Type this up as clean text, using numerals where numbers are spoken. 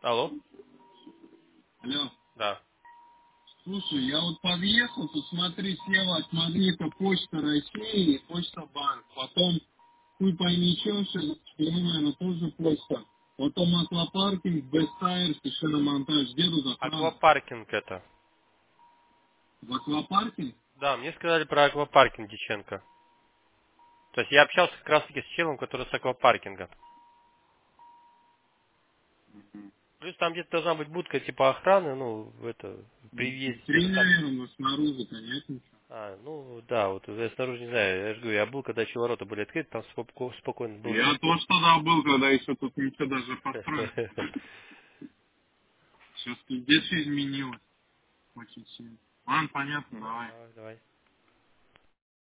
Алло? Алло. Да. Слушай, я вот подъехал, тут смотри, слева от магнита Почта России и Почта Банк. Потом, хуй пойми, что, наверное, тоже почта. Потом аквапаркинг, Best Tires и шиномонтаж. Где тут охрана? Аквапаркинг это. В аквапаркинг? Да, мне сказали про аквапаркинг Диченко. То есть я общался как раз таки с челом, который с аквапаркинга. Плюс там где-то должна быть будка типа охраны, ну, это, при въезде Три, где-то там. наверное, но снаружи-то нет ничего. Ну, да, вот я снаружи не знаю, я же говорю, я был, когда еще ворота были открыты, там спокойно было Я видно. тоже тогда был, когда еще тут ничего даже построено. Сейчас тут здесь все изменилось. Очень сильно. Ладно, понятно, Ну, давай. давай, давай.